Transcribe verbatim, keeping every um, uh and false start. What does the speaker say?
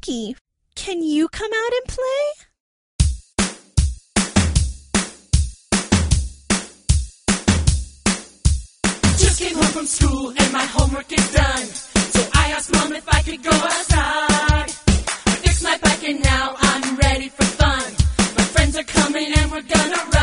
hockey. Can you come out and play? Just came home from school and my homework is done. So I asked Mom if I could go outside. I fixed my bike and now I'm ready for fun. My friends are coming and we're gonna ride.